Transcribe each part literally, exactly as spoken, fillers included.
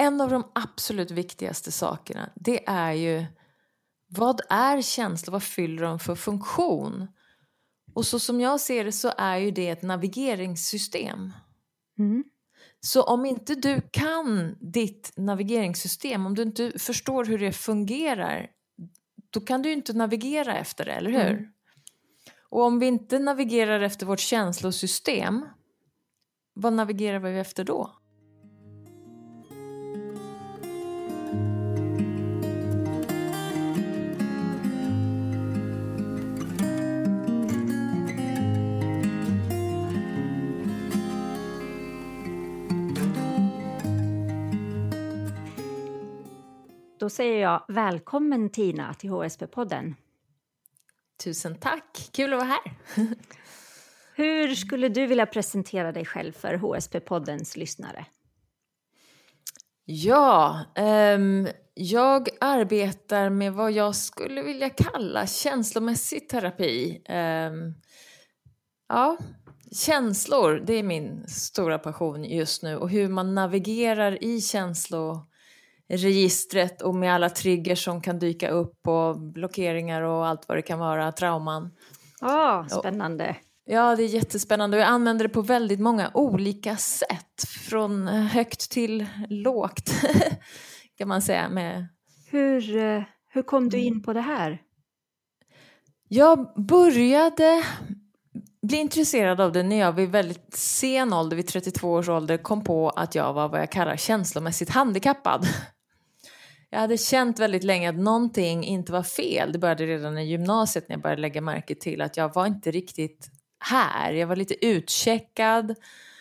en av de absolut viktigaste sakerna, det är ju, vad är känslor? Vad fyller de för funktion? Och så som jag ser det så är ju det ett navigeringssystem. Mm. Så om inte du kan ditt navigeringssystem, om du inte förstår hur det fungerar, då kan du inte navigera efter det, eller hur? Mm. Och om vi inte navigerar efter vårt känslosystem, vad navigerar vi efter då? Då säger jag välkommen Tina till H S P-podden. Tusen tack, kul att vara här. Hur skulle du vilja presentera dig själv för H S P-poddens lyssnare? Ja, um, jag arbetar med vad jag skulle vilja kalla känslomässig terapi. Um, ja, känslor, det är min stora passion just nu. Och hur man navigerar i känsloregistret och med alla triggers som kan dyka upp och blockeringar och allt vad det kan vara, trauman. Ja, oh, spännande. Ja, det är jättespännande och jag använder det på väldigt många olika sätt. Från högt till lågt kan man säga. Med... Hur, hur kom du in på det här? Jag började bli intresserad av det när jag vid väldigt sen ålder, vid trettiotvå års ålder, kom på att jag var vad jag kallar känslomässigt handikappad. Jag hade känt väldigt länge att någonting inte var fel. Det började redan i gymnasiet när jag började lägga märke till att jag var inte riktigt här. Jag var lite utcheckad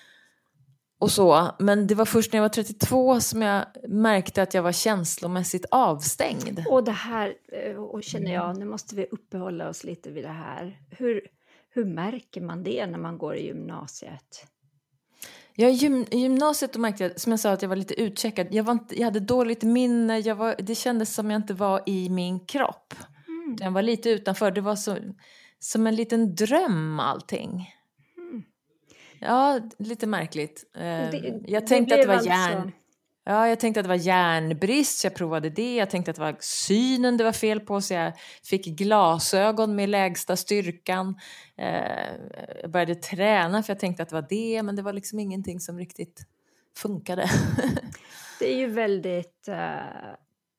och så. Men det var först när jag var trettiotvå som jag märkte att jag var känslomässigt avstängd. Och det här, och känner jag, nu måste vi uppehålla oss lite vid det här. Hur, hur märker man det när man går i gymnasiet? Ja, i gym, gymnasiet då märkte jag, som jag sa, att jag var lite utcheckad. Jag, var inte, jag hade dåligt minne. Jag var, det kändes som jag inte var i min kropp. Mm. Jag var lite utanför. Det var så, som en liten dröm allting. Mm. Ja, lite märkligt. Det, jag tänkte det att det var alltså... hjärn... Ja, jag tänkte att det var hjärnbrist, så jag provade det. Jag tänkte att det var synen det var fel på, så jag fick glasögon med lägsta styrkan. Eh, jag började träna för jag tänkte att det var det, men det var liksom ingenting som riktigt funkade. Det är ju väldigt uh,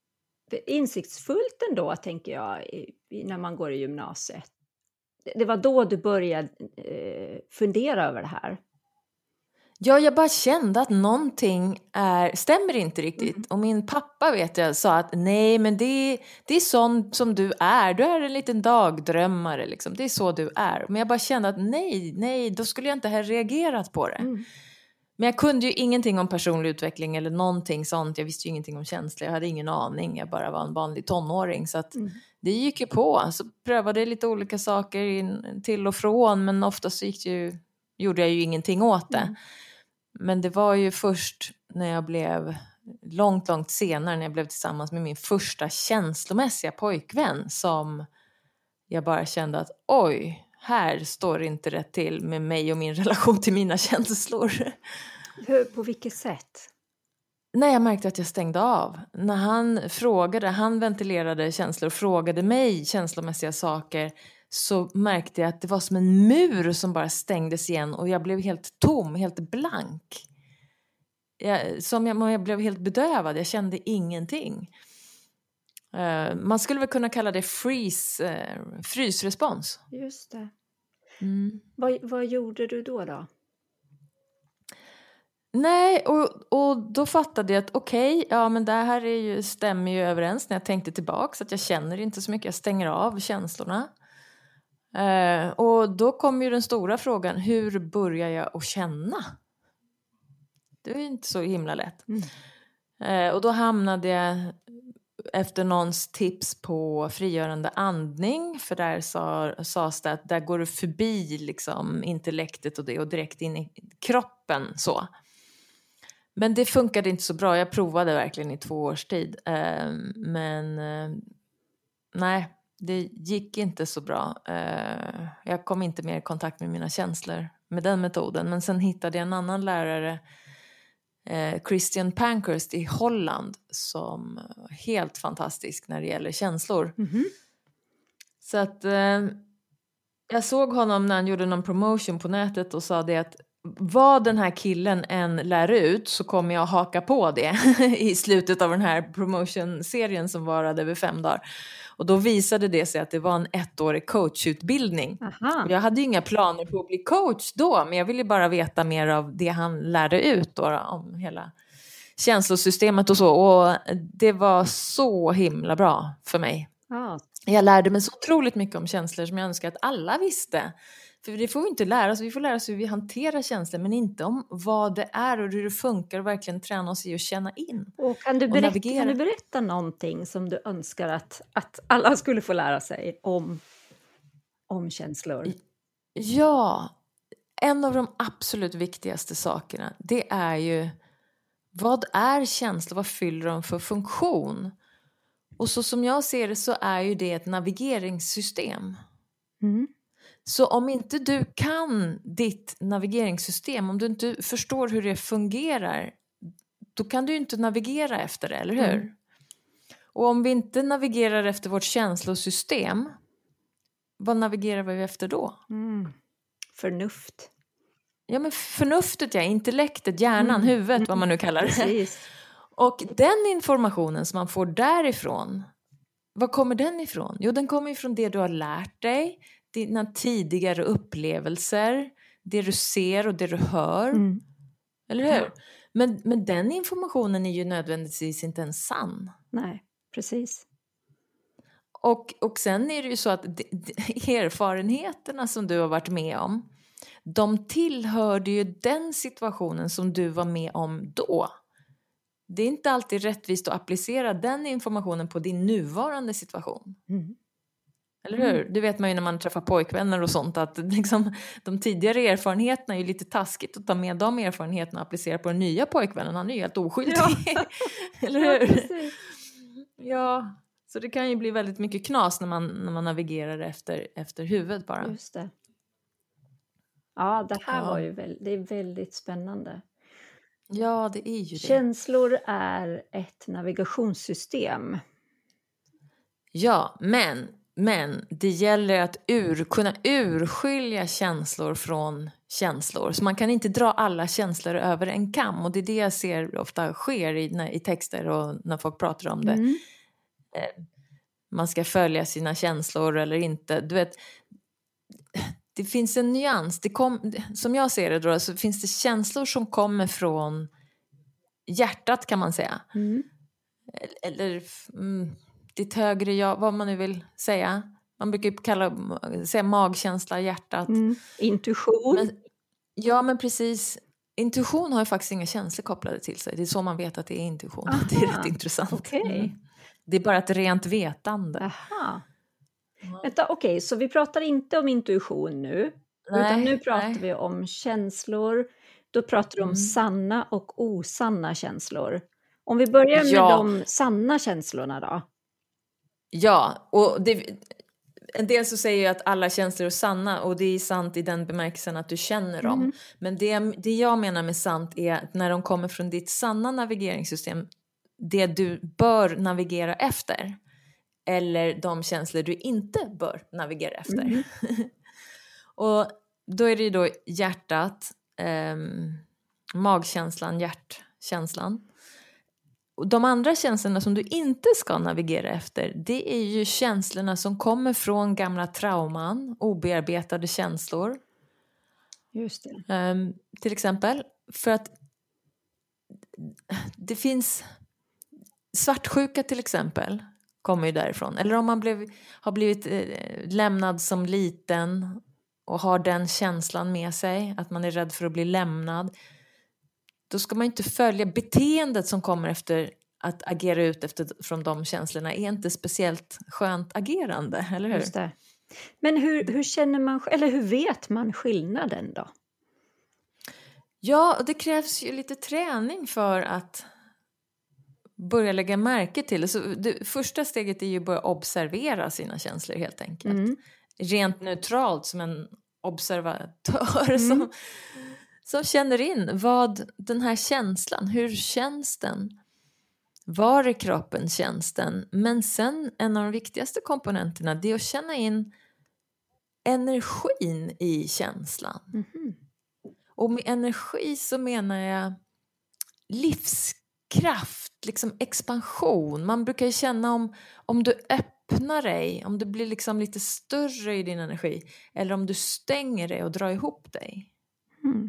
insiktsfullt ändå, tänker jag, i, i, när man går i gymnasiet. Det, det var då du började uh, fundera över det här. Ja, jag bara kände att någonting är, stämmer inte riktigt. Mm. Och min pappa, vet jag, sa att nej, men det, det är sån som du är. Du är en liten dagdrömmare, liksom. Det är så du är. Men jag bara kände att nej, nej, då skulle jag inte ha reagerat på det. Mm. Men jag kunde ju ingenting om personlig utveckling eller någonting sånt. Jag visste ju ingenting om känslor. Jag hade ingen aning. Jag bara var en vanlig tonåring. Så att mm. det gick ju på. Så prövade jag lite olika saker in, till och från. Men oftast gick det ju, gjorde jag ju ingenting åt det. Mm. Men det var ju först när jag blev, långt, långt senare, när jag blev tillsammans med min första känslomässiga pojkvän, som jag bara kände att oj, här står det inte rätt till med mig och min relation till mina känslor. Hur, på vilket sätt? När jag märkte att jag stängde av. När han frågade, han ventilerade känslor och frågade mig känslomässiga saker, så märkte jag att det var som en mur som bara stängdes igen. Och jag blev helt tom, helt blank. Jag, som jag, jag blev helt bedövad, jag kände ingenting. Uh, man skulle väl kunna kalla det freeze, uh, frysrespons. Just det. Mm. Vad, vad gjorde du då då? Nej, och, och då fattade jag att okej, okay, ja men det här är ju, stämmer ju överens när jag tänkte tillbaka. Så att jag känner inte så mycket, jag stänger av känslorna. Uh, och då kom ju den stora frågan, hur börjar jag att känna? Det är inte så himla lätt. Mm. Uh, och då hamnade jag efter någons tips på frigörande andning. För där sa, sades det att där går du förbi liksom intellektet och det och direkt in i kroppen så. Men det funkade inte så bra. Jag provade verkligen i två års tid. Uh, men uh, nej, det gick inte så bra. Uh, jag kom inte mer i kontakt med mina känslor med den metoden. Men sen hittade jag en annan lärare eh, Christian Pankhurst i Holland som är helt fantastisk när det gäller känslor. Mhm. Så att eh, jag såg honom när han gjorde någon promotion på nätet och sa det att vad den här killen än lär ut så kommer jag haka på det i slutet av den här promotion-serien som varade över fem dagar. Och då visade det sig att det var en ettårig coachutbildning. Aha. Jag hade ju inga planer på att bli coach då, men jag ville bara veta mer av det han lärde ut då, om hela känslosystemet och så. Och det var så himla bra för mig. Ja. Jag lärde mig så otroligt mycket om känslor som jag önskar att alla visste. För det får vi inte lära oss. Vi får lära oss hur vi hanterar känslor, men inte om vad det är och hur det funkar och verkligen träna oss i att känna in. Och kan du Och berätta, navigera. kan du berätta någonting som du önskar att, att alla skulle få lära sig om, om känslor? Ja, en av de absolut viktigaste sakerna, det är ju vad är känslor, vad fyller de för funktion? Och så som jag ser det så är ju det ett navigeringssystem. Mm. Så om inte du kan ditt navigeringssystem, om du inte förstår hur det fungerar, då kan du inte navigera efter det, eller hur? Mm. Och om vi inte navigerar efter vårt känslosystem, vad navigerar vi efter då? Mm. Förnuft. Ja, men förnuftet, ja, intellektet, hjärnan, Mm. huvudet, vad man nu kallar det. Precis. Och den informationen som man får därifrån, var kommer den ifrån? Jo, den kommer ifrån det du har lärt dig, dina tidigare upplevelser, det du ser och det du hör. Mm. Eller hur? Ja. Men, men den informationen är ju nödvändigtvis inte ens sann. Nej, precis. Och, och sen är det ju så att de, de, erfarenheterna som du har varit med om, de tillhörde ju den situationen som du var med om då. Det är inte alltid rättvist att applicera den informationen på din nuvarande situation. Mm. Eller hur? Det vet man ju när man träffar pojkvänner och sånt, att liksom, de tidigare erfarenheterna är ju lite taskigt att ta med de erfarenheterna och applicera på den nya pojkvännen. Han är ju helt oskyldig. Ja. Eller hur? Ja, ja, så det kan ju bli väldigt mycket knas när man, när man navigerar efter, efter huvudet bara. Just det. Ja, det här Ja. var ju väl, det är väldigt spännande. Ja, det är ju det. Känslor är ett navigationssystem. Ja, men, men det gäller att ur, kunna urskilja känslor från känslor. Så man kan inte dra alla känslor över en kam. Och det är det jag ser ofta sker i, när, i texter och när folk pratar om det. Mm. Eh, man ska följa sina känslor eller inte. Du vet, det finns en nyans. Det kom, som jag ser det då, så finns det känslor som kommer från hjärtat, kan man säga. Mm. Eller mm, ditt högre jag, vad man nu vill säga. Man brukar kalla, säga magkänsla, hjärtat. Mm. Intuition. Men, ja, men precis. Intuition har ju faktiskt inga känslor kopplade till sig. Det är så man vet att det är intuition. Aha. Det är rätt intressant. Okay. Mm. Det är bara ett rent vetande. Aha. Ja. Vänta, okej, okay, så vi pratar inte om intuition nu. Nej, utan nu pratar nej. vi om känslor. Då pratar vi om Mm. sanna och osanna känslor. Om vi börjar med Ja. de sanna känslorna då. Ja, och det, en del så säger ju att alla känslor är sanna, och det är sant i den bemärkelsen att du känner dem. Mm. Men det, det jag menar med sant är att när de kommer från ditt sanna navigeringssystem, det du bör navigera efter, eller de känslor du inte bör navigera efter. Mm. Och då är det ju då hjärtat, eh, magkänslan, hjärtkänslan. Och de andra känslorna som du inte ska navigera efter, det är ju känslorna som kommer från gamla trauman, obearbetade känslor. Just det. Um, till exempel, för att det finns svartsjuka till exempel, kommer ju därifrån. Eller om man blev, har blivit eh, lämnad som liten och har den känslan med sig, att man är rädd för att bli lämnad. Då ska man inte följa beteendet som kommer efter att agera ut efter, från de känslorna. Är inte speciellt skönt agerande, eller hur? Just det. Men hur, hur känner man, eller hur vet man skillnaden då? Ja, det krävs ju lite träning för att börja lägga märke till. Så det första steget är ju att börja observera sina känslor helt enkelt. Mm. Rent neutralt som en observatör Mm. som, som känner in vad den här känslan, hur känns den? Var i kroppen känns den? Men sen en av de viktigaste komponenterna, det är att känna in energin i känslan. Mhm. Och med energi så menar jag livskraft, liksom expansion. Man brukar ju känna om, om du öppnar dig, om du blir liksom lite större i din energi, eller om du stänger dig och drar ihop dig. Mm.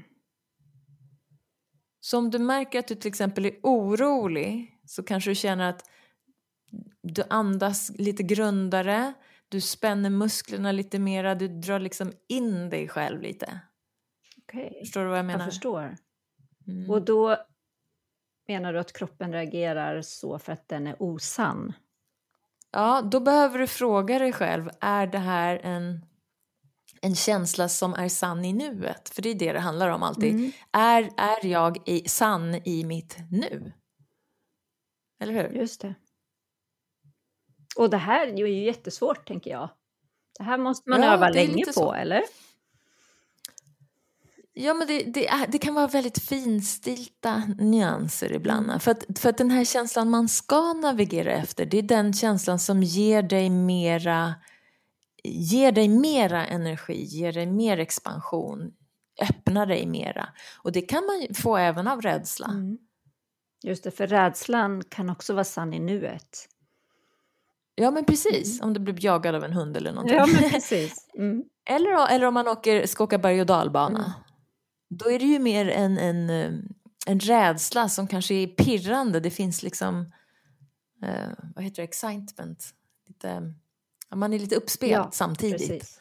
Så om du märker att du till exempel är orolig, så kanske du känner att du andas lite grundare, du spänner musklerna lite mera, du drar liksom in dig själv lite. Okej, Förstår du vad jag menar? jag förstår. Mm. Och då menar du att kroppen reagerar så för att den är osann? Ja, då behöver du fråga dig själv, är det här en, en känsla som är sann i nuet? För det är det det handlar om alltid. Mm. Är, är jag i, sann i mitt nu? Eller hur? Just det. Och det här är ju jättesvårt, tänker jag. Det här måste man Ja, öva det är länge lite på, så. eller? Ja, men det, det, är, det kan vara väldigt finstilta nyanser ibland. Mm. För, att, för att den här känslan man ska navigera efter, det är den känslan som ger dig mera, ger dig mera energi, ger dig mer expansion, öppnar dig mera. Och det kan man ju få även av rädsla. Mm. Just det, för rädslan kan också vara sann i nuet. Ja, men precis. Om du blir jagad av en hund eller någonting. Ja, men precis. Mm. eller, eller om man åker, ska åka berg- och dalbana. Mm. Då är det ju mer en, en, en rädsla som kanske är pirrande. Det finns liksom, eh, vad heter det, excitement. Lite, ja, man är lite uppspelt Ja, samtidigt. Precis.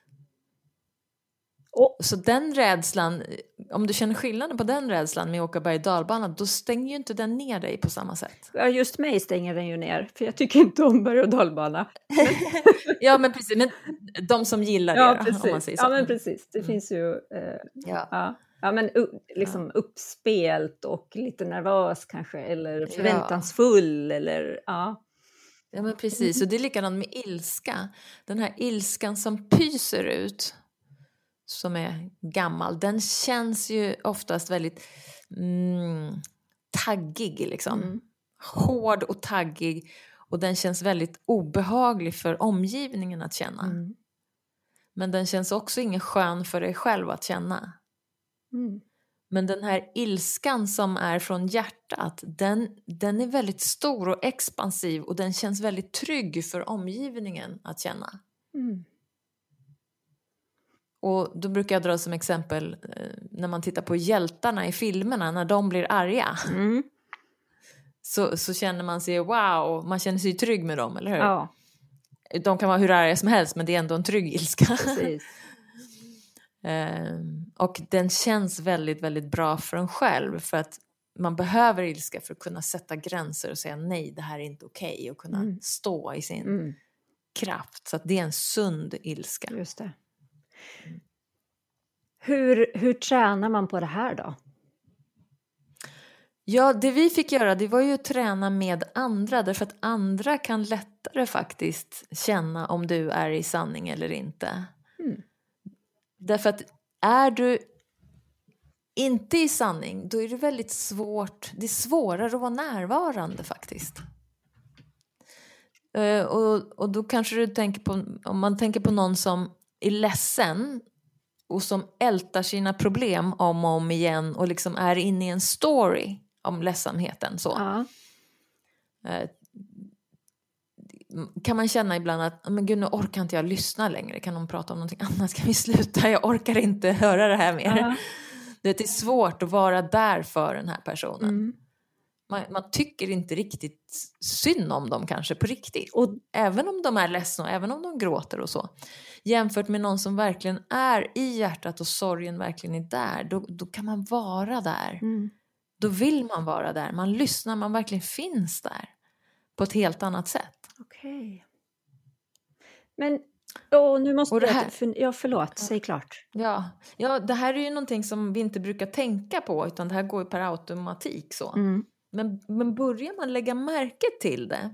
Och, Så den rädslan, om du känner skillnaden på den rädslan med att åka berg- och dalbana, då stänger ju inte den ner dig på samma sätt. ja, just mig stänger den ju ner, för jag tycker inte om berg- och dalbana. Ja, men precis. Men de som gillar det, Ja, om man precis. säger så. Ja, men precis. Det Mm. finns ju... Eh, Ja. ja. Ja, men u- liksom uppspelt och lite nervös kanske, eller förväntansfull, eller ja. Ja, men precis. Och det är likadant med ilska. Den här ilskan som pyser ut, som är gammal, den känns ju oftast väldigt mm, taggig liksom. Mm. Hård och taggig. Och den känns väldigt obehaglig för omgivningen att känna. Mm. Men den känns också ingen skön för dig själv att känna. Mm. Men den här ilskan som är från hjärtat, den, den är väldigt stor och expansiv. Och den känns väldigt trygg för omgivningen att känna. Mm. Och då brukar jag dra som exempel eh, när man tittar på hjältarna i filmerna, när de blir arga. Mm. Så, så känner man sig, wow, man känner sig trygg med dem, eller hur? Ja, De kan vara hur arga som helst, men det är ändå en trygg ilska. precis. eh, och den känns väldigt, väldigt bra för en själv. För att man behöver ilska för att kunna sätta gränser och säga nej, det här är inte okej. Och kunna Mm. stå i sin Mm. kraft. Så att det är en sund ilska. Just det. Hur, hur tränar man på det här då? Ja, det vi fick göra, det var ju att träna med andra. Därför att andra kan lättare faktiskt känna om du är i sanning eller inte. Mm. Därför att är du inte i sanning, då är det väldigt svårt. Det är svårare att vara närvarande faktiskt. Uh, och, och då kanske du tänker på, om man tänker på någon som är ledsen och som ältar sina problem om och om igen och liksom är inne i en story om ledsamheten så. Ja. Uh, kan man känna ibland att men gud, nu orkar inte jag lyssna längre, kan de prata om någonting annat, kan vi sluta, jag orkar inte höra det här mer. Ja. Det är svårt att vara där för den här personen. Mm. Man, man tycker inte riktigt synd om dem kanske på riktigt. Och, Även om de är ledsna och även om de gråter och så. Jämfört med någon som verkligen är i hjärtat och sorgen verkligen är där. Då, då kan man vara där. mm. Då vill man vara där. Man lyssnar, man verkligen finns där. På ett helt annat sätt. Okej. Men, åh, nu måste Och det jag... här- För, ja, förlåt, säg klart. Ja, ja, det här är ju någonting som vi inte brukar tänka på. Utan det här går ju per automatik så. Mm. Men, men börjar man lägga märke till det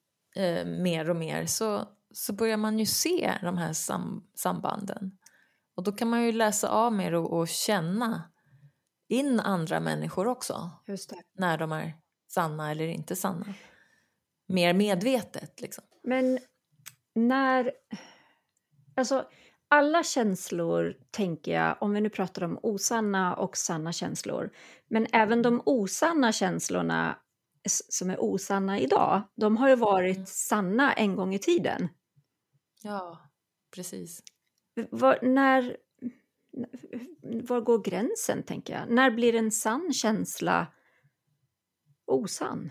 eh, mer och mer så, så börjar man ju se de här sam, sambanden. Och då kan man ju läsa av mer och, och känna in andra människor också. Just det. När de är sanna eller inte sanna. Mer medvetet liksom. Men när... Alltså, alla känslor, tänker jag, om vi nu pratar om osanna och sanna känslor, men även de osanna känslorna s- som är osanna idag, de har ju varit Mm. sanna en gång i tiden. Ja, precis. Var, när, var går gränsen, tänker jag? När blir en sann känsla osann?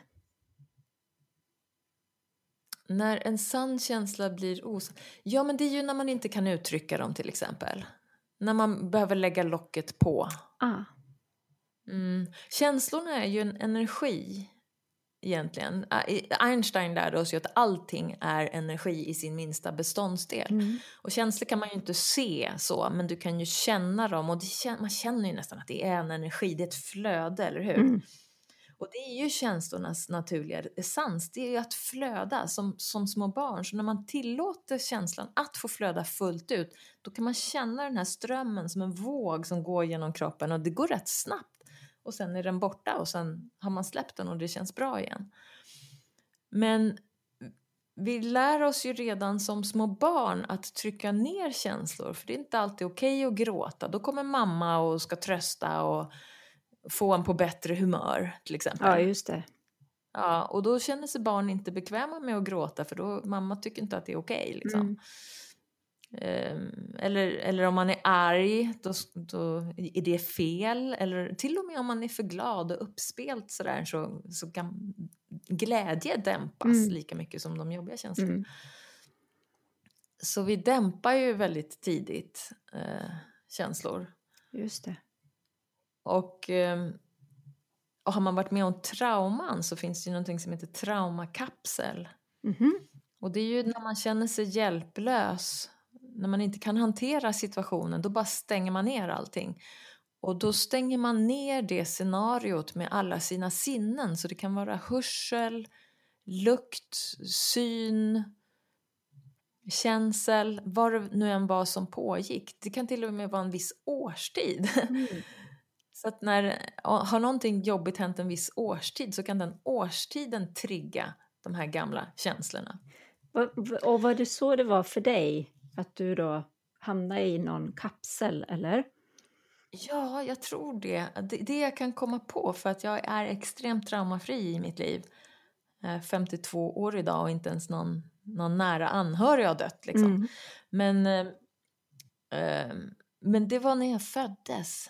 När en sann känsla blir osann. Ja, men det är ju när man inte kan uttrycka dem till exempel. När man behöver lägga locket på. Ah, Mm. Känslorna är ju en energi egentligen. Einstein lärde oss ju att allting är energi i sin minsta beståndsdel. mm, Och känslor kan man ju inte se så, men du kan ju känna dem. Och det, man känner ju nästan att det är en energi, det är ett flöde, eller hur? mm, Och det är ju känslornas naturliga essens, det är ju att flöda som, som små barn. Så när man tillåter känslan att få flöda fullt ut, då kan man känna den här strömmen som en våg som går genom kroppen. Och det går rätt snabbt. Och sen är den borta och sen har man släppt den och det känns bra igen. Men vi lär oss ju redan som små barn att trycka ner känslor. För det är inte alltid okej att gråta. Då kommer mamma och ska trösta och få en på bättre humör till exempel. ja, just det. Ja, och då känner sig barn inte bekväma med att gråta för då mamma tycker inte att det är okej liksom. Mm. Um, eller, eller om man är arg då, då är det fel. Eller till och med om man är för glad och uppspelt sådär så, så kan glädje dämpas Mm. lika mycket som de jobbiga känslorna. Mm. Så vi dämpar ju väldigt tidigt eh, känslor. Just det. Och, eh, och har man varit med om trauman så finns det ju någonting som heter traumakapsel. Mhm. Och det är ju när man känner sig hjälplös, när man inte kan hantera situationen, då bara stänger man ner allting. Och då stänger man ner det scenariot med alla sina sinnen. Så det kan vara hörsel, lukt, syn, känsel, vad det nu än var som pågick. Det kan till och med vara en viss årstid. Mm. Så att när har någonting jobbigt hänt en viss årstid så kan den årstiden trigga de här gamla känslorna. Och var det så det var för dig? Att du då hamnade i någon kapsel, eller? Ja, jag tror det. det. Det jag kan komma på för att jag är extremt traumafri i mitt liv. Jag är femtiotvå år idag och inte ens någon, någon nära anhörig har dött. Liksom. Mm. Men, eh, men det var när jag föddes.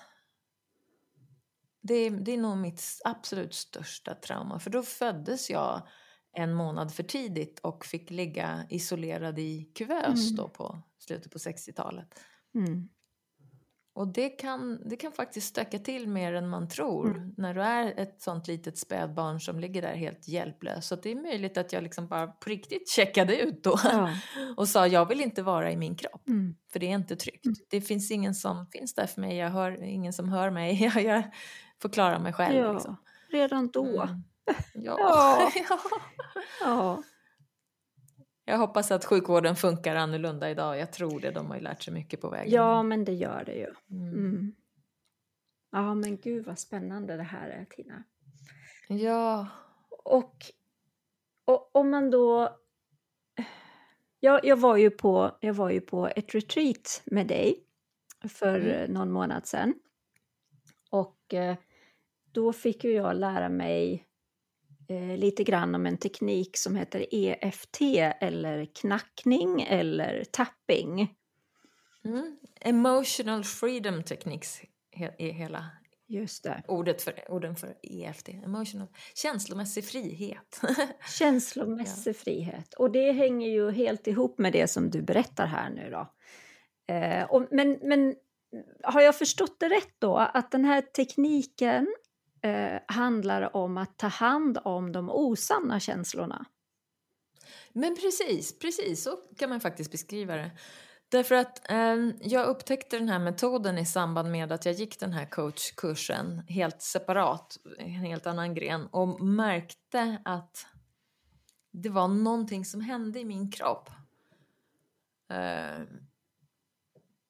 Det, det är nog mitt absolut största trauma. För då föddes jag en månad för tidigt och fick ligga isolerad i kuvös Mm. då på slutet på sextiotalet. Mm. Och det kan, det kan faktiskt stöka till mer än man tror Mm. när du är ett sånt litet spädbarn som ligger där helt hjälplös. Så det är möjligt att jag liksom bara på riktigt checkade ut då Ja. och sa jag vill inte vara i min kropp. Mm. För det är inte tryggt. Mm. Det finns ingen som finns där för mig, jag hör ingen som hör mig. Jag, jag får klara mig själv. Ja, Liksom. redan då. Mm. Ja. Ja. Ja. Ja. Jag hoppas att sjukvården funkar annorlunda idag. Jag tror det, de har ju lärt sig mycket på vägen. Ja, men det gör det ju. Mm. Mm. Ja, men gud vad spännande det här är, Tina. Ja. Och, och om man då... Jag, jag, var ju på, jag var ju på ett retreat med dig för Mm. någon månad sedan. Och eh, då fick ju jag lära mig eh, lite grann om en teknik som heter E F T eller knackning eller tapping. Mm. Emotional freedom techniques är hela Just det. ordet för, orden för E F T. Emotional, känslomässig frihet. Känslomässig ja. frihet. Och det hänger ju helt ihop med det som du berättar här nu då. Eh, och, men, men har jag förstått det rätt då? Att den här tekniken eh, handlar om att ta hand om de osanna känslorna? Men precis, precis så kan man faktiskt beskriva det. Därför att eh, jag upptäckte den här metoden i samband med att jag gick den här coachkursen helt separat, en helt annan gren, och märkte att det var någonting som hände i min kropp. Eh,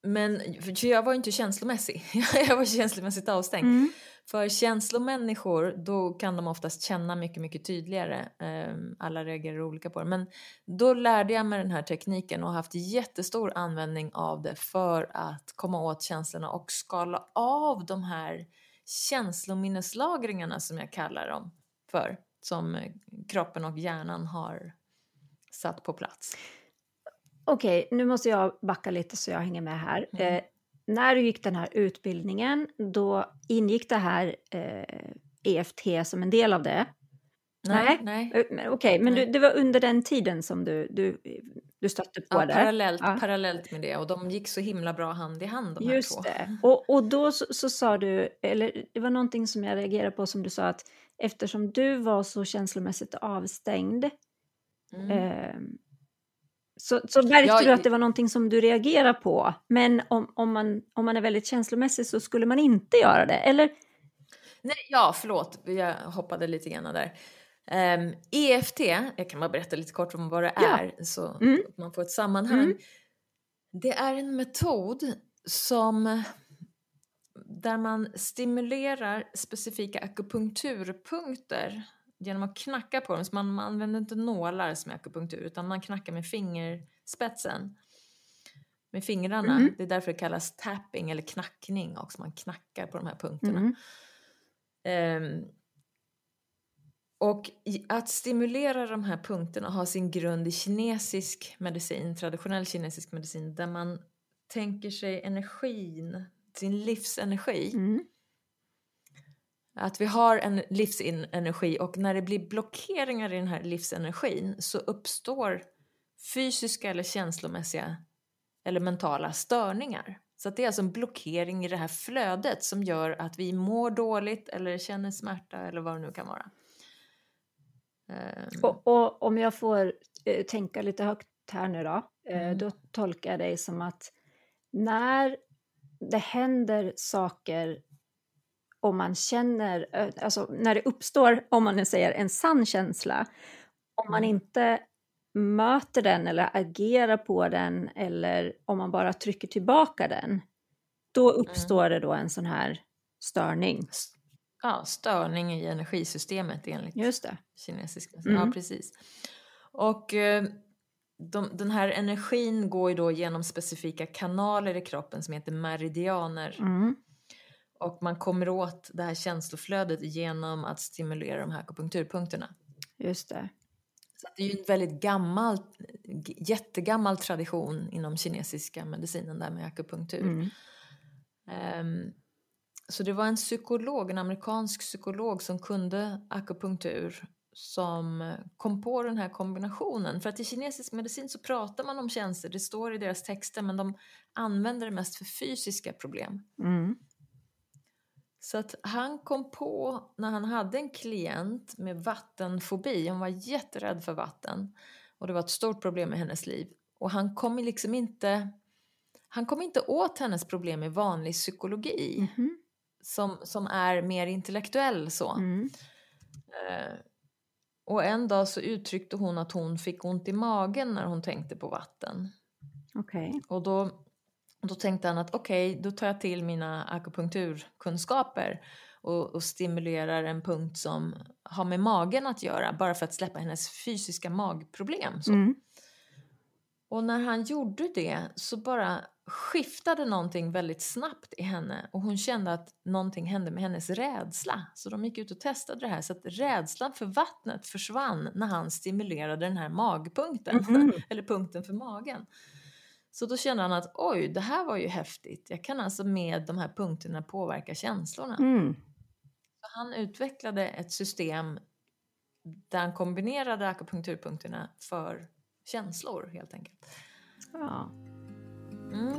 men för jag var ju inte känslomässig. Jag var känslomässigt avstängd. Mm. För känslomänniskor, då kan de oftast känna mycket, mycket tydligare. Alla reagerar olika på det. Men då lärde jag mig den här tekniken och haft jättestor användning av det för att komma åt känslorna och skala av de här känslominneslagringarna som jag kallar dem för. Som kroppen och hjärnan har satt på plats. Okej, nu måste jag backa lite så jag hänger med här. Mm. Eh, när du gick den här utbildningen, då ingick det här eh, E F T som en del av det? Nej, nej. Eh, men, Okej, men nej. Du, det var under den tiden som du, du, du stötte på ja, det? Parallellt, ja, parallellt med det. Och de gick så himla bra hand i hand, de Just här två. det. Och, och då så, så sa du, eller det var någonting som jag reagerade på som du sa, att eftersom du var så känslomässigt avstängd, Mm. eh, Så, så märkte Ja, du att det var någonting som du reagerar på. Men om, om, man, om man är väldigt känslomässig så skulle man inte göra det, eller? Nej, ja, förlåt. Jag hoppade lite grann där. Um, E F T, jag kan bara berätta lite kort om vad det Ja. är. Så Mm. att man får ett sammanhang. Mm. Det är en metod som... där man stimulerar specifika akupunkturpunkter genom att knacka på dem. Så man, man använder inte nålar som är akupunktur, utan man knackar med fingerspetsen. Med fingrarna. Mm. Det är därför det kallas tapping eller knackning också. Man knackar på de här punkterna. Mm. Um, och att stimulera de här punkterna har sin grund i kinesisk medicin, traditionell kinesisk medicin, där man tänker sig energin, sin livsenergi. Mm. Att vi har en livsenergi, och när det blir blockeringar i den här livsenergin så uppstår fysiska eller känslomässiga eller mentala störningar. Så att det är alltså en blockering i det här flödet som gör att vi mår dåligt eller känner smärta eller vad det nu kan vara. Um. Och, och om jag får eh, tänka lite högt här nu då, eh, Mm. då tolkar jag dig som att när det händer saker, om man känner, eh, alltså när det uppstår, om man nu säger en sann känsla, om man Mm. inte möter den eller agerar på den, eller om man bara trycker tillbaka den, då uppstår det då en sån här störning. Ja, störning i energisystemet enligt Just det. kinesiska. Mm. Ja, precis. Och eh, de, den här energin går ju då genom specifika kanaler i kroppen som heter meridianer. Mm. Och man kommer åt det här känsloflödet genom att stimulera de här akupunkturpunkterna. Just det. Så det är ju en väldigt gammal, jättegammal tradition inom kinesiska medicinen där med akupunktur. Mm. Um, så det var en psykolog, en amerikansk psykolog som kunde akupunktur, som kom på den här kombinationen. För att i kinesisk medicin så pratar man om känslor, det står i deras texter, men de använder det mest för fysiska problem. Mm. Så att han kom på, när han hade en klient med vattenfobi, hon var jätterädd för vatten, och det var ett stort problem i hennes liv. Och han kom liksom inte, han kom inte åt hennes problem med vanlig psykologi. Mm. Som, som är mer intellektuell så. Mm. Eh, och en dag så uttryckte hon att hon fick ont i magen när hon tänkte på vatten. Okej. Okay. Och då, då tänkte han att okej, okay, då tar jag till mina akupunkturkunskaper och, och stimulerar en punkt som har med magen att göra, bara för att släppa hennes fysiska magproblem. Så. Mm. Och när han gjorde det så bara skiftade någonting väldigt snabbt i henne. Och hon kände att någonting hände med hennes rädsla. Så de gick ut och testade det här. Så att rädslan för vattnet försvann när han stimulerade den här magpunkten. Mm-hmm. Eller punkten för magen. Så då kände han att oj, det här var ju häftigt. Jag kan alltså med de här punkterna påverka känslorna. Mm. Så han utvecklade ett system där han kombinerade akupunkturpunkterna för känslor helt enkelt. Ja. Mm.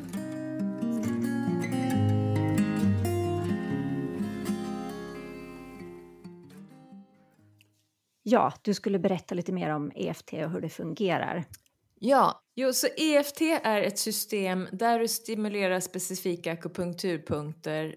Ja, du skulle berätta lite mer om E F T och hur det fungerar. Ja, jo, så E F T är ett system där du stimulerar specifika akupunkturpunkter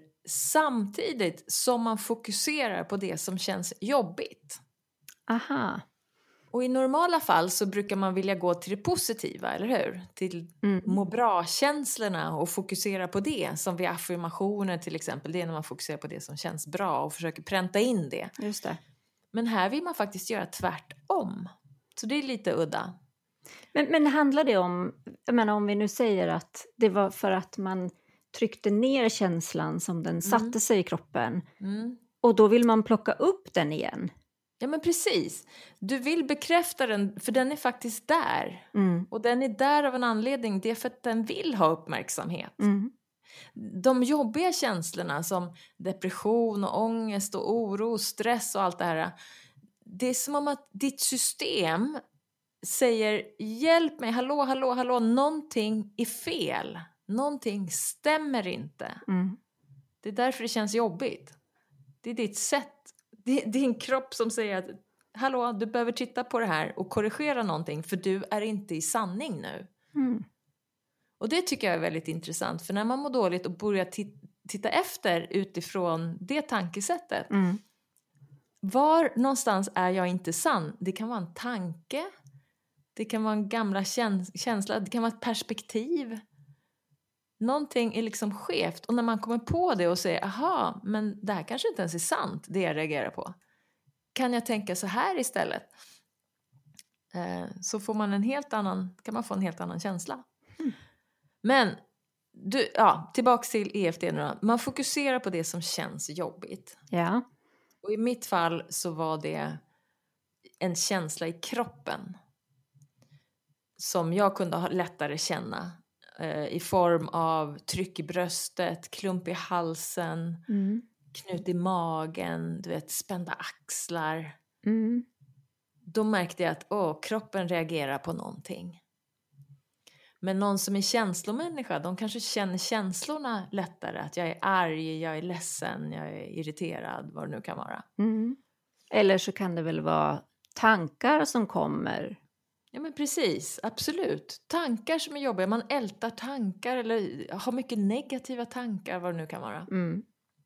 samtidigt som man fokuserar på det som känns jobbigt. Aha. Och i normala fall så brukar man vilja gå till det positiva, eller hur? Till Mm. må bra-känslorna och fokusera på det. Som vid affirmationer till exempel. Det är när man fokuserar på det som känns bra och försöker pränta in det. Just det. Men här vill man faktiskt göra tvärtom. Så det är lite udda. Men, men handlar det om, jag menar om vi nu säger att det var för att man tryckte ner känslan som den satte Mm. sig i kroppen. Mm. Och då vill man plocka upp den igen. Ja men precis. Du vill bekräfta den för den är faktiskt där. Mm. Och den är där av en anledning. Det är för att den vill ha uppmärksamhet. Mm. De jobbiga känslorna som depression och ångest och oro och stress och allt det här. Det är som om att ditt system säger hjälp mig, hallå, hallå, hallå, någonting är fel. Någonting stämmer inte. Mm. Det är därför det känns jobbigt. Det är ditt sätt. Det är din kropp som säger att hallå, du behöver titta på det här och korrigera någonting för du är inte i sanning nu. Mm. Och det tycker jag är väldigt intressant för när man mår dåligt och börjar t- titta efter utifrån det tankesättet. Mm. Var någonstans är jag inte sann? Det kan vara en tanke. Det kan vara en gamla käns- känsla. Det kan vara ett perspektiv. Någonting är liksom skevt. Och när man kommer på det och säger aha, men det här kanske inte ens är sant. Det jag reagerar på. Kan jag tänka så här istället? Eh, så får man en helt annan, kan man få en helt annan känsla. Mm. Men du, ja, tillbaks till E F T nu då. Man fokuserar på det som känns jobbigt. Ja. Och i mitt fall så var det en känsla i kroppen. Som jag kunde ha lättare känna. Eh, I form av tryck i bröstet, klump i halsen, Mm. knut i magen, du vet, spända axlar. Mm. Då märkte jag att åh, kroppen reagerar på någonting. Men någon som är känslomänniska, de kanske känner känslorna lättare. Att jag är arg, jag är ledsen, jag är irriterad, vad det nu kan vara. Mm. Eller så kan det väl vara tankar som kommer. Ja men precis, absolut. Tankar som är jobbiga, man ältar tankar eller har mycket negativa tankar, vad det nu kan vara. Mm.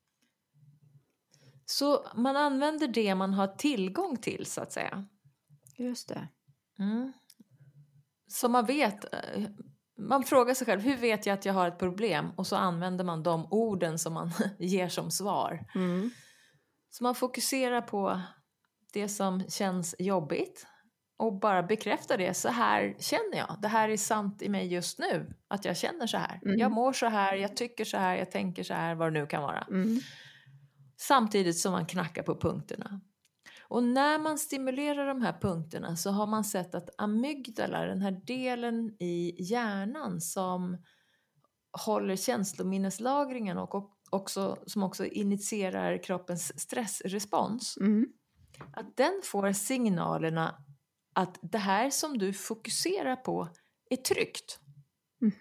Så man använder det man har tillgång till så att säga. Just det. Mm. Så man vet, man frågar sig själv, hur vet jag att jag har ett problem? Och så använder man de orden som man ger som svar. Mm. Så man fokuserar på det som känns jobbigt. Och bara bekräftar det, så här känner jag. Det här är sant i mig just nu, att jag känner så här. Mm. Jag mår så här, jag tycker så här, jag tänker så här, vad det nu kan vara. Mm. Samtidigt som man knackar på punkterna. Och när man stimulerar de här punkterna så har man sett att amygdala, den här delen i hjärnan som håller känslominneslagringen och också, som också initierar kroppens stressrespons. Mm. Att den får signalerna att det här som du fokuserar på är tryggt. Mm.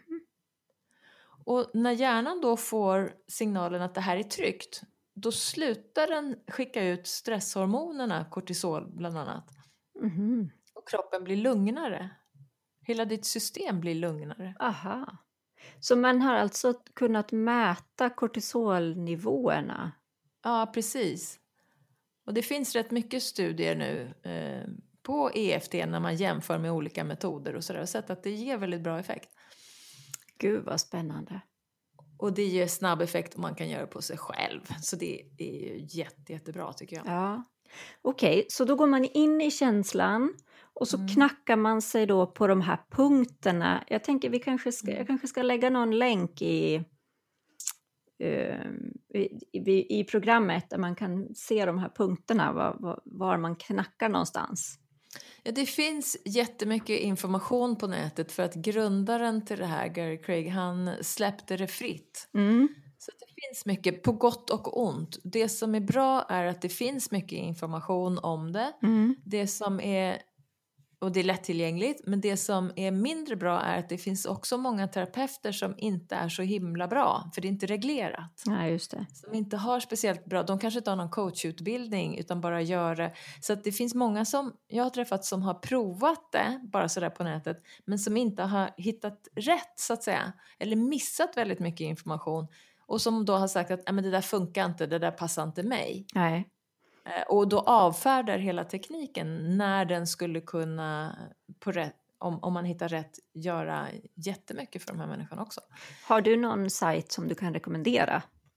Och när hjärnan då får signalen att det här är tryggt, då slutar den skicka ut stresshormonerna, kortisol bland annat. Mm. Och kroppen blir lugnare. Hela ditt system blir lugnare. Aha. Så man har alltså kunnat mäta kortisolnivåerna? Ja, precis. Och det finns rätt mycket studier nu eh, på E F T när man jämför med olika metoder och sådär. Och sett att det ger väldigt bra effekt. Gud vad spännande. Och det ger snabb effekt om man kan göra det på sig själv. Så det är ju jätte, jättebra tycker jag. Ja. Okej, okay, så då går man in i känslan och så mm. knackar man sig då på de här punkterna. Jag tänker vi kanske ska, jag kanske ska lägga någon länk i, uh, i, i, i programmet där man kan se de här punkterna, var, var, var man knackar någonstans. Ja, det finns jättemycket information på nätet för att grundaren till det här, Gary Craig, han släppte det fritt. Mm. Så det finns mycket på gott och ont. Det som är bra är att det finns mycket information om det. Mm. Det som är, och det är lättillgängligt, men det som är mindre bra är att det finns också många terapeuter som inte är så himla bra, för det är inte reglerat. Ja, just det. Som inte har speciellt bra, de kanske inte har någon coachutbildning utan bara gör det. Så att det finns många som jag har träffat som har provat det bara sådär på nätet, men som inte har hittat rätt så att säga, eller missat väldigt mycket information och som då har sagt att men det där funkar inte, det där passar inte mig. Nej. Och då avfärdar hela tekniken när den skulle kunna, på rätt, om, om man hittar rätt, göra jättemycket för de här människorna också. Har du någon sajt som du kan rekommendera?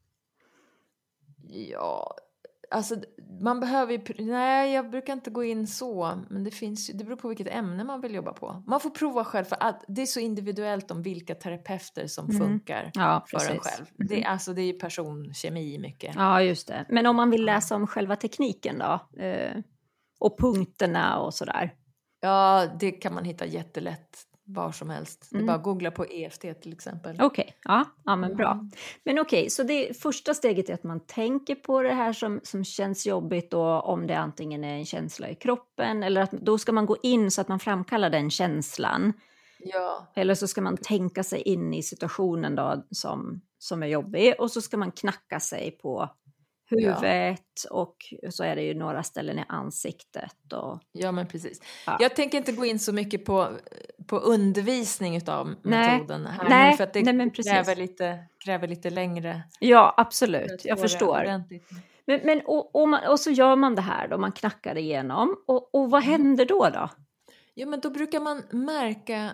Ja, alltså man behöver ju, nej jag brukar inte gå in så, men det finns, det beror på vilket ämne man vill jobba på. Man får prova själv, för att det är så individuellt om vilka terapeuter som mm. funkar ja, för en själv. Det, alltså, det är ju personkemi mycket. Ja, just det. Men om man vill läsa om själva tekniken då? Eh, och punkterna och sådär? Ja, det kan man hitta jättelätt var som helst. Det är Mm. bara att googla på E F T till exempel. Okej, okay. ja, ja men bra. Mm. Men okej, okay, så det första steget är att man tänker på det här som, som känns jobbigt, och om det antingen är en känsla i kroppen, eller att då ska man gå in så att man framkallar den känslan. Ja. Eller så ska man tänka sig in i situationen då som, som är jobbig, och så ska man knacka sig på huvudet, ja. Och så är det ju några ställen i ansiktet. Och, ja, men precis. Ja. Jag tänker inte gå in så mycket på, på undervisning utav nej. metoden här. Nej. För att det Nej, men kräver, lite, kräver lite längre. Ja, absolut. Jag förstår. Ordentligt. Men, men, och, och, man, och så gör man det här då, man knackar igenom. Och, och vad händer då då? Ja, men då brukar man märka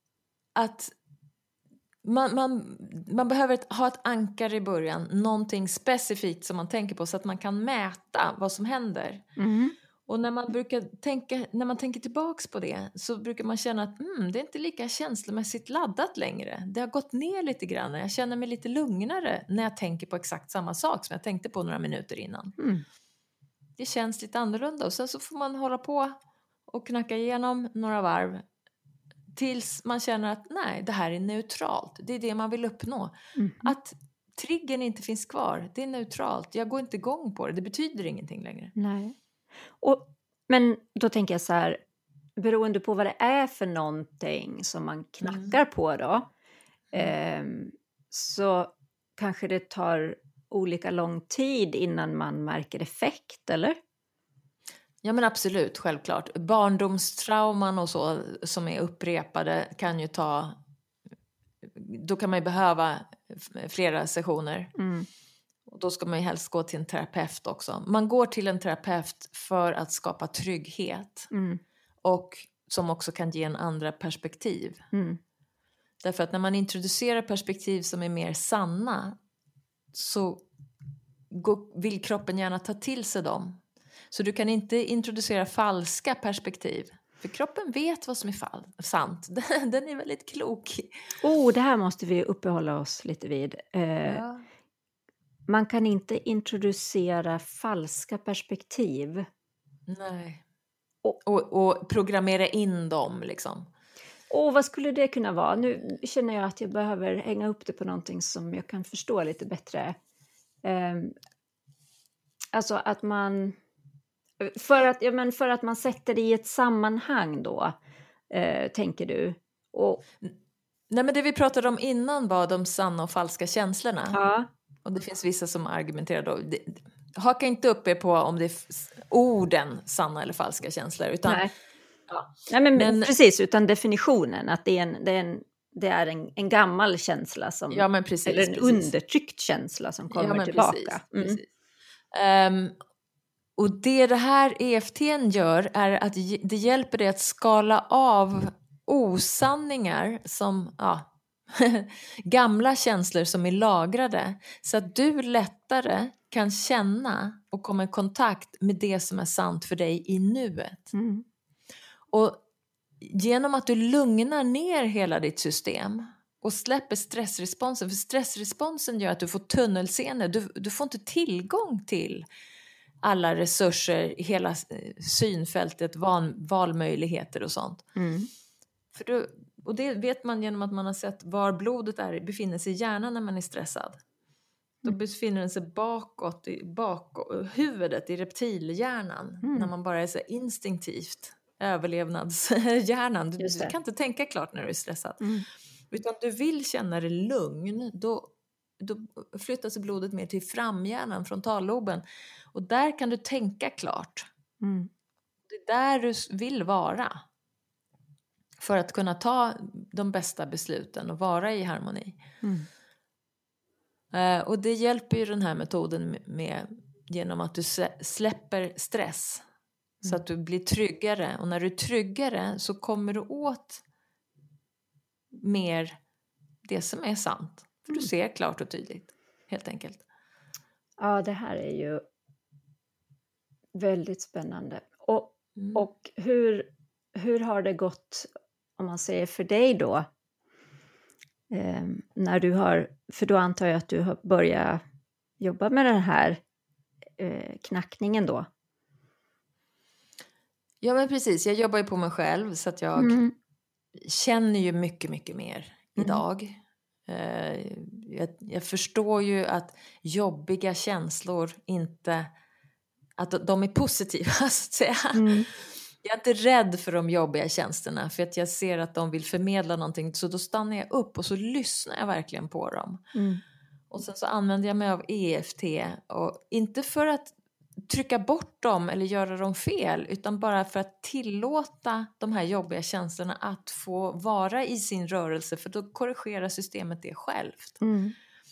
att Man, man, man behöver ett, ha ett ankare i början, någonting specifikt som man tänker på, så att man kan mäta vad som händer. Mm. Och när man, brukar tänka, när man tänker tillbaks på det, så brukar man känna att mm, det är inte lika känslomässigt laddat längre. Det har gått ner lite grann. Jag känner mig lite lugnare när jag tänker på exakt samma sak som jag tänkte på några minuter innan. Mm. Det känns lite annorlunda, och sen så får man hålla på och knacka igenom några varv tills man känner att nej, det här är neutralt. Det är det man vill uppnå. Mm. Att triggern inte finns kvar. Det är neutralt. Jag går inte igång på det. Det betyder ingenting längre. Nej. Och, men då tänker jag så här, beroende på vad det är för någonting som man knackar mm. på då. Eh, så kanske det tar olika lång tid innan man märker effekt, eller? Ja, men absolut, självklart. Barndomstrauman och så som är upprepade kan ju ta, då kan man ju behöva flera sessioner. Mm. Och då ska man ju helst gå till en terapeut också. Man går till en terapeut för att skapa trygghet. Mm. Och som också kan ge en andra perspektiv. Mm. Därför att när man introducerar perspektiv som är mer sanna, så går, vill kroppen gärna ta till sig dem. Så du kan inte introducera falska perspektiv. För kroppen vet vad som är fall, sant. Den är väldigt klok. Oh, det här måste vi uppehålla oss lite vid. Eh, ja. Man kan inte introducera falska perspektiv. Nej. Och, och, och programmera in dem liksom. Och vad skulle det kunna vara? Nu känner jag att jag behöver hänga upp det på någonting som jag kan förstå lite bättre. Eh, alltså att man... För att, ja, men för att man sätter det i ett sammanhang då, eh, tänker du? Och... Nej, men det vi pratade om innan var de sanna och falska känslorna. Ja. Och det finns vissa som argumenterar då. Det, haka inte upp er på om det är orden sanna eller falska känslor. Utan, Nej. Ja. Nej, men, men precis, utan definitionen. Att det är en, det är en, det är en, en gammal känsla. Som, ja, men precis, eller en precis. undertryckt känsla som kommer ja, tillbaka. Precis, mm. precis. Um, Och det det här E F T:n gör är att det hjälper dig att skala av osanningar som ja, gamla känslor som är lagrade. Så att du lättare kan känna och komma i kontakt med det som är sant för dig i nuet. Mm. Och genom att du lugnar ner hela ditt system och släpper stressresponsen. För stressresponsen gör att du får tunnelseende. Du, du får inte tillgång till alla resurser, hela synfältet, val, valmöjligheter och sånt. Mm. För du, och det vet man genom att man har sett var blodet är, befinner sig i hjärnan när man är stressad. Då befinner den sig bakåt, i bakåt, huvudet i reptilhjärnan. Mm. När man bara är så instinktivt överlevnadshjärnan. Du, du kan inte tänka klart när du är stressad. Mm. Utan du vill känna dig lugn. Då, då flyttar sig blodet mer till framhjärnan, frontalloben. Och där kan du tänka klart. Mm. Det är där du vill vara. För att kunna ta de bästa besluten och vara i harmoni. Mm. Uh, och det hjälper ju den här metoden med, med genom att du släpper stress. Mm. Så att du blir tryggare. Och när du är tryggare så kommer du åt mer det som är sant. För du ser klart och tydligt, helt enkelt. Ja, det här är ju väldigt spännande. Och, Mm. och hur, hur har det gått, om man säger för dig då? Eh, när du har, för då antar jag att du har börjat jobba med den här eh, knackningen då. Ja, men precis. Jag jobbar ju på mig själv så att jag Mm. känner ju mycket, mycket mer Mm. idag. Eh, jag, jag förstår ju att jobbiga känslor inte, att de är positiva så att säga. Mm. Jag är inte rädd för de jobbiga känslorna för att jag ser att de vill förmedla någonting, så då stannar jag upp och så lyssnar jag verkligen på dem. Mm. Och sen så använder jag mig av E F T, och inte för att trycka bort dem eller göra dem fel, utan bara för att tillåta de här jobbiga känslorna att få vara i sin rörelse, för då korrigerar systemet det självt. Mm.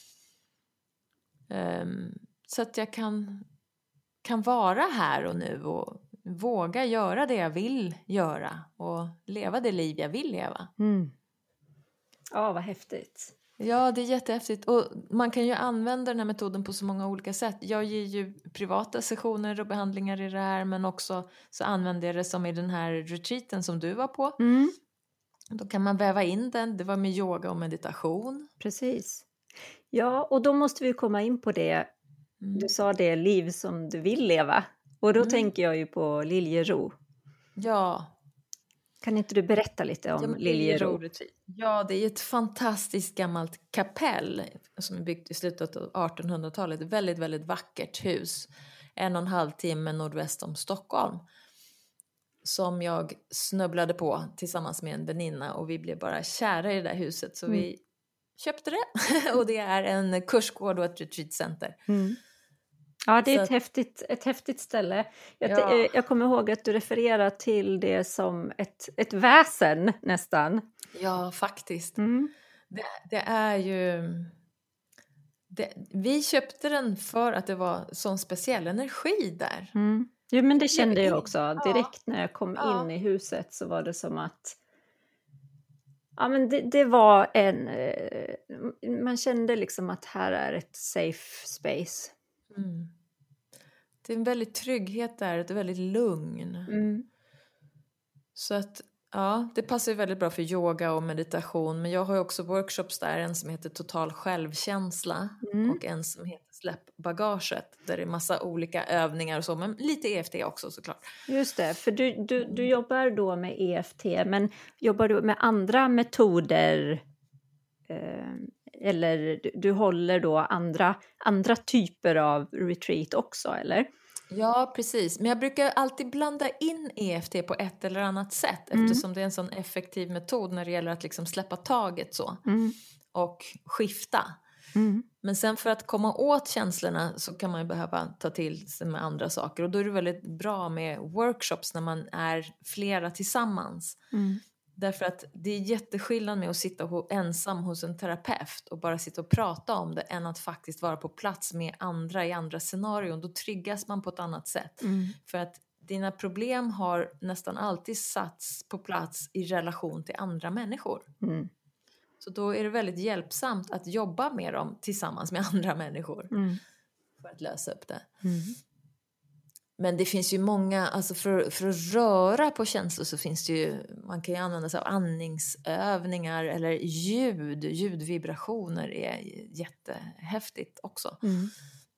Um, så att jag kan, kan vara här och nu och våga göra det jag vill göra och leva det liv jag vill leva. Mm. Ja, vad häftigt. Ja, det är jättehäftigt. Och man kan ju använda den här metoden på så många olika sätt. Jag ger ju privata sessioner och behandlingar i det här, men också så använder jag det som i den här retreaten som du var på. Mm. Då kan man väva in den. Det var med yoga och meditation. Precis. Ja, och då måste vi komma in på det. Mm. Du sa det liv som du vill leva. Och då Mm. tänker jag ju på Liljero. Ja. Kan inte du berätta lite om Ja, Liljero? Ja, det är ett fantastiskt gammalt kapell som är byggt i slutet av artonhundratalet. Ett väldigt, väldigt vackert hus. En och en halv timme nordväst om Stockholm. Som jag snubblade på tillsammans med en väninna, och vi blev bara kära i det där huset. Så mm. vi köpte det. Och det är en kursgård och ett retreatcenter. Mm. Ja, det är Så ett, häftigt, ett häftigt ställe. Jag, Ja. jag kommer ihåg att du refererar till det som ett, ett väsen nästan. Ja, faktiskt. Mm. Det, det är ju... Det, vi köpte den för att det var sån speciell energi där. Mm. Jo, men det kände jag också. Ja. Direkt när jag kom Ja. in i huset så var det som att... Ja, men det, det var en... Man kände liksom att här är ett safe space. Mm. Det är en väldigt trygghet där, ett väldigt lugn. Mm. Så att, ja, det passar ju väldigt bra för yoga och meditation. Men jag har ju också workshops där, en som heter Total självkänsla. Mm. Och en som heter Släpp bagaget. Där det är massa olika övningar och så, men lite E F T också såklart. Just det, för du, du, du jobbar då med E F T, men jobbar du med andra metoder? Eh, eller du, du håller då andra, andra typer av retreat också, eller? Ja, precis. Men jag brukar alltid blanda in E F T på ett eller annat sätt. Mm. Eftersom det är en sån effektiv metod när det gäller att liksom släppa taget så. Mm. Och skifta. Mm. Men sen för att komma åt känslorna så kan man ju behöva ta till sig med andra saker. Och då är det väldigt bra med workshops när man är flera tillsammans. Mm. Därför att det är jätteskillnad med att sitta ho- ensam hos en terapeut och bara sitta och prata om det, än att faktiskt vara på plats med andra i andra scenarion. Då triggas man på ett annat sätt. Mm. För att dina problem har nästan alltid satts på plats i relation till andra människor. Mm. Så då är det väldigt hjälpsamt att jobba med dem tillsammans med andra människor. Mm. För att lösa upp det. Mm. Men det finns ju många, alltså för, för att röra på känslor så finns det ju, man kan ju använda sig av andningsövningar eller ljud, ljudvibrationer är jättehäftigt också. Mm.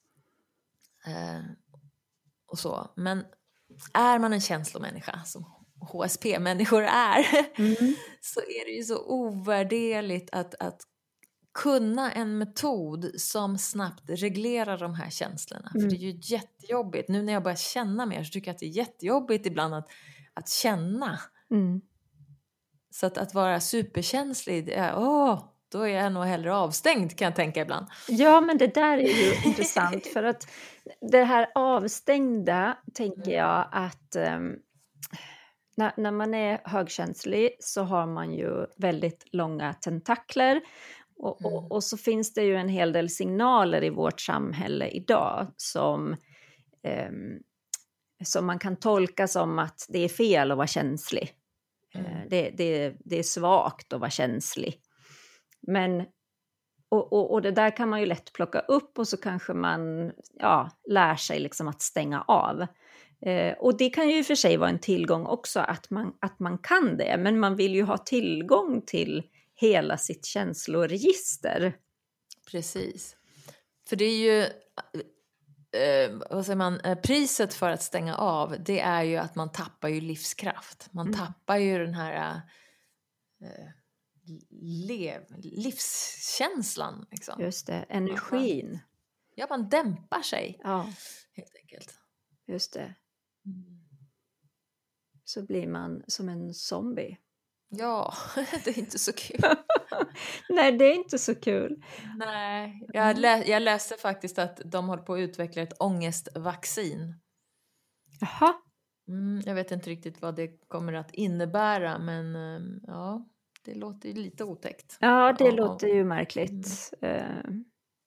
Eh, och så, men är man en känslomänniska som H S P-människor är, Mm. så är det ju så ovärderligt att, att kunna en metod som snabbt reglerar de här känslorna. Mm. För det är ju jättejobbigt. Nu när jag börjar känna mer så tycker jag att det är jättejobbigt ibland att, att känna. Mm. Så att, att vara superkänslig, det är, åh, då är jag nog hellre avstängd kan jag tänka ibland. Ja, men det där är ju intressant, för att det här avstängda tänker jag att um, när, när man är högkänslig så har man ju väldigt långa tentakler. Och, Mm. och, och så finns det ju en hel del signaler i vårt samhälle idag som eh, som man kan tolka som att det är fel att vara känslig. Mm. Eh, det, det, det är svagt att vara känslig. Men, och, och, och det där kan man ju lätt plocka upp och så kanske man ja, lär sig liksom att stänga av. Eh, och det kan ju i och för sig vara en tillgång också att man, att man kan det. Men man vill ju ha tillgång till hela sitt känsloregister. Precis. För det är ju, eh, vad säger man, eh, priset för att stänga av, det är ju att man tappar ju livskraft. Man Mm. tappar ju den här eh, lev, livskänslan. Liksom. Just det, energin. Ja, man dämpar sig Ja, helt enkelt. just det. Mm. Så blir man som en zombie. Ja, det är inte så kul. Nej, det är inte så kul. Nej, jag, lä- jag läste faktiskt att de håller på att utveckla ett ångestvaccin. Jaha. Mm, jag vet inte riktigt vad det kommer att innebära, men um, ja, det låter ju lite otäckt. Ja, det Ja, låter ja. ju märkligt. Mm.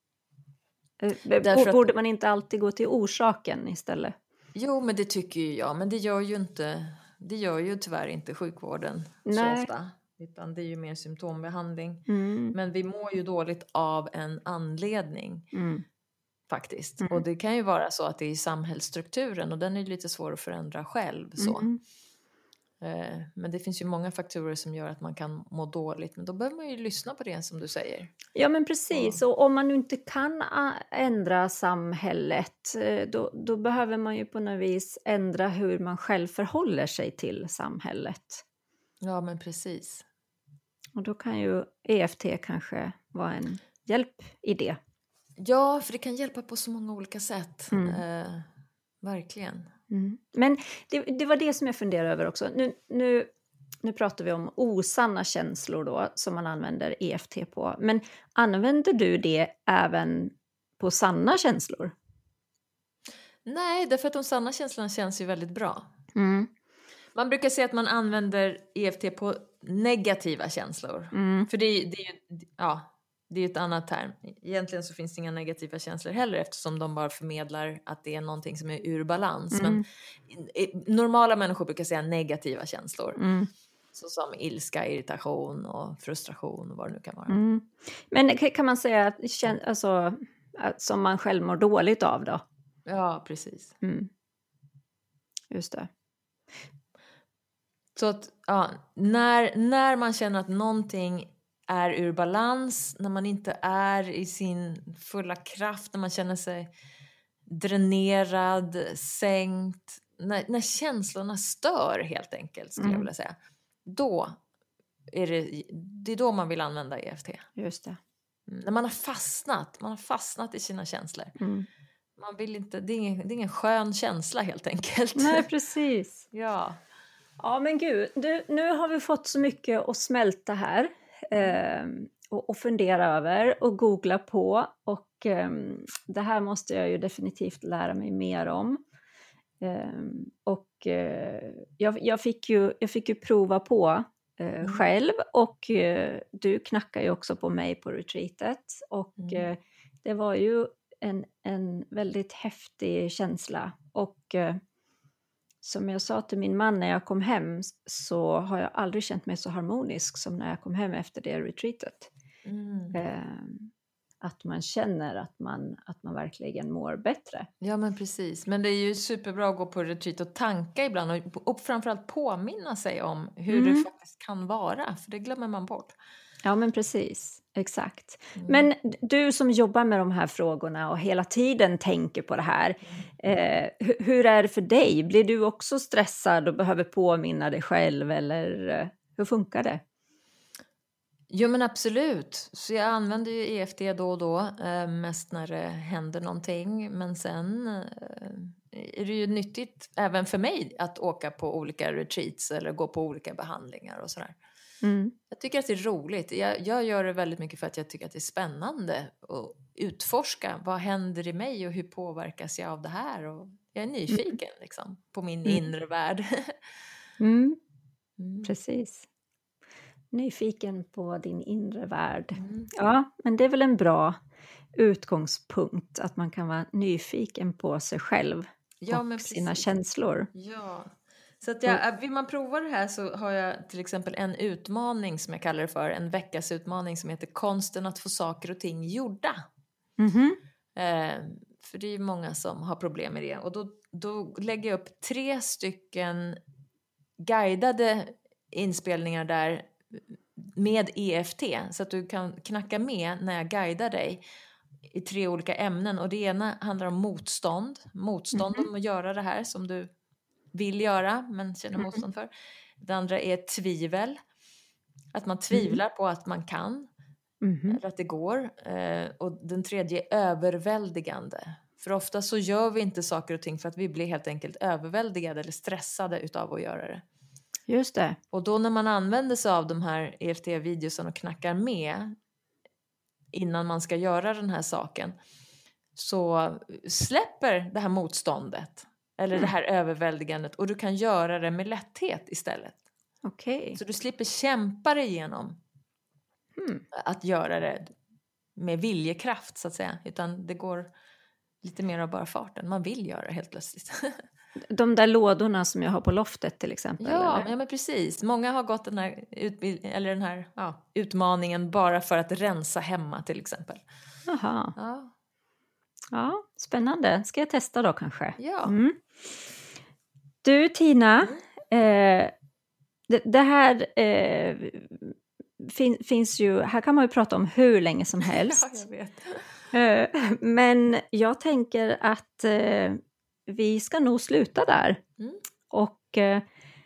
Uh, Därför att- borde man inte alltid gå till orsaken istället? Jo, men det tycker ju jag, men det gör ju inte, det gör ju tyvärr inte sjukvården Nej. så ofta. Utan det är ju mer symptombehandling. Mm. Men vi mår ju dåligt av en anledning. Mm. Faktiskt. Mm. Och det kan ju vara så att det är samhällsstrukturen och den är lite svår att förändra själv. Så. Mm. Eh, men det finns ju många faktorer som gör att man kan må dåligt. Men då behöver man ju lyssna på det som du säger. Ja, men precis. Och om man nu inte kan ä- ändra samhället, eh, då, då behöver man ju på något vis ändra hur man själv förhåller sig till samhället. Ja, men precis. Och då kan ju E F T kanske vara en hjälp i det. Ja, för det kan hjälpa på så många olika sätt. Mm. Eh, verkligen. Mm. Men det, det var det som jag funderade över också. Nu, nu, nu pratar vi om osanna känslor då, som man använder E F T på. Men använder du det även på sanna känslor? Nej, därför att de sanna känslorna känns ju väldigt bra. Mm. Man brukar säga att man använder E F T på negativa känslor. Mm. För det är, det är ju ja, det är ett annat term. Egentligen så finns det inga negativa känslor heller eftersom de bara förmedlar att det är någonting som är ur balans. Mm. Men normala människor brukar säga negativa känslor. Mm. Så som ilska, irritation och frustration och vad det nu kan vara. Mm. Men kan man säga att, kän- alltså, att som man själv mår dåligt av då? Ja, precis. Mm. Just det. Så att ja, när, när man känner att någonting är ur balans, när man inte är i sin fulla kraft, när man känner sig dränerad, sänkt, när, när känslorna stör helt enkelt skulle Mm. jag vilja säga, då är det, det är då man vill använda E F T. Just det. Mm. När man har fastnat, man har fastnat i sina känslor. Mm. Man vill inte, det är ingen, det är ingen skön känsla helt enkelt. Nej, precis. Ja. Ja, men gud, du, nu har vi fått så mycket att smälta här eh, och, och fundera över och googla på. Och eh, det här måste jag ju definitivt lära mig mer om. Eh, och eh, jag, jag, fick ju, jag fick ju prova på eh, Mm. själv och eh, du knackar ju också på mig på retreatet. Och Mm. eh, det var ju en, en väldigt häftig känsla. Och eh, som jag sa till min man när jag kom hem så har jag aldrig känt mig så harmonisk som när jag kom hem efter det retreatet. Mm. Eh, att man känner att man, att man verkligen mår bättre. Ja, men precis. Men det är ju superbra att gå på retreat och tanka ibland och, och framförallt påminna sig om hur Mm. det faktiskt kan vara, för det glömmer man bort. Ja, men precis. Exakt. Mm. Men du som jobbar med de här frågorna och hela tiden tänker på det här. Eh, hur, hur är det för dig? Blir du också stressad och behöver påminna dig själv? Eller eh, hur funkar det? Jo, men absolut. Så jag använder ju E F T då och då, eh, mest när det händer någonting. Men sen eh, är det ju nyttigt även för mig att åka på olika retreats eller gå på olika behandlingar och sådär. Mm. Jag tycker att det är roligt. Jag, jag gör det väldigt mycket för att jag tycker att det är spännande att utforska. Vad händer i mig och hur påverkas jag av det här? Och jag är nyfiken mm. liksom, på min Mm. inre värld. Mm. Mm. Precis. Nyfiken på din inre värld. Mm. Ja, men det är väl en bra utgångspunkt att man kan vara nyfiken på sig själv. Ja, och men sina precis. känslor. Ja, så att jag, vill man prova det här så har jag till exempel en utmaning som jag kallar det för. En veckas utmaning som heter konsten att få saker och ting gjorda. Mm-hmm. Eh, för det är ju många som har problem med det. Och då, då lägger jag upp tre stycken guidade inspelningar där med E F T. Så att du kan knacka med när jag guidar dig i tre olika ämnen. Och det ena handlar om motstånd. Motstånd Mm-hmm. om att göra det här som du vill göra men känner Mm-hmm. motstånd för. Det andra är tvivel. Att man tvivlar mm. på att man kan. Mm-hmm. Eller att det går. Eh, och den tredje är överväldigande. För ofta så gör vi inte saker och ting för att vi blir helt enkelt överväldigade eller stressade utav att göra det. Just det. Och då när man använder sig av de här E F T-videosen och knackar med innan man ska göra den här saken så släpper det här motståndet eller mm. det här överväldigandet och du kan göra det med lätthet istället. Okej. Okay. Så du slipper kämpa dig igenom mm. att göra det med viljekraft så att säga, utan det går lite mer av bara farten. Man vill göra det helt plötsligt. De där lådorna som jag har på loftet till exempel. Ja, eller? ja men precis. Många har gått den här, utbild- eller den här ja, utmaningen bara för att rensa hemma till exempel. Jaha. Ja. Ja, spännande. Ska jag testa då kanske? Ja. Mm. Du Tina, mm. eh, det, det här eh, fin, finns ju, här kan man ju prata om hur länge som helst. Ja, jag vet. Eh, men jag tänker att eh, vi ska nog sluta där. Mm. Och, eh,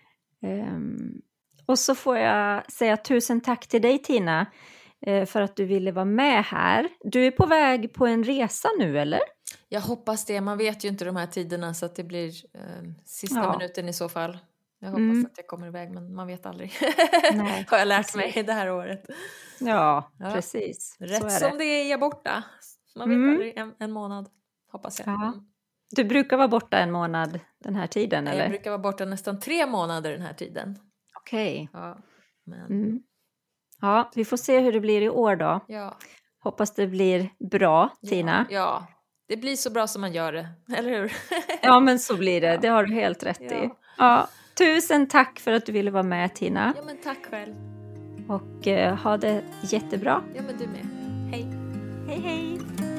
och så får jag säga tusen tack till dig Tina eh, för att du ville vara med här. Du är på väg på en resa nu eller? Jag hoppas det. Man vet ju inte de här tiderna så att det blir eh, sista ja. minuten i så fall. Jag hoppas mm. att jag kommer iväg men man vet aldrig. Nej, har jag lärt precis. mig det här året. Ja, ja. precis. Rätt det. Som det är jag borta. Man vet mm. aldrig. En, en månad hoppas jag. Ja. Du brukar vara borta en månad den här tiden, Nej, eller? Jag brukar vara borta nästan tre månader den här tiden. Okej. Okay. Ja, men... mm. ja, vi får se hur det blir i år då. Ja. Hoppas det blir bra, Tina. Ja, ja, det blir så bra som man gör det, eller hur? Ja, men så blir det. Ja. Det har du helt rätt ja. i. Ja, tusen tack för att du ville vara med, Tina. Ja, men tack själv. Och uh, ha det jättebra. Ja, men du med. Hej. Hej, hej.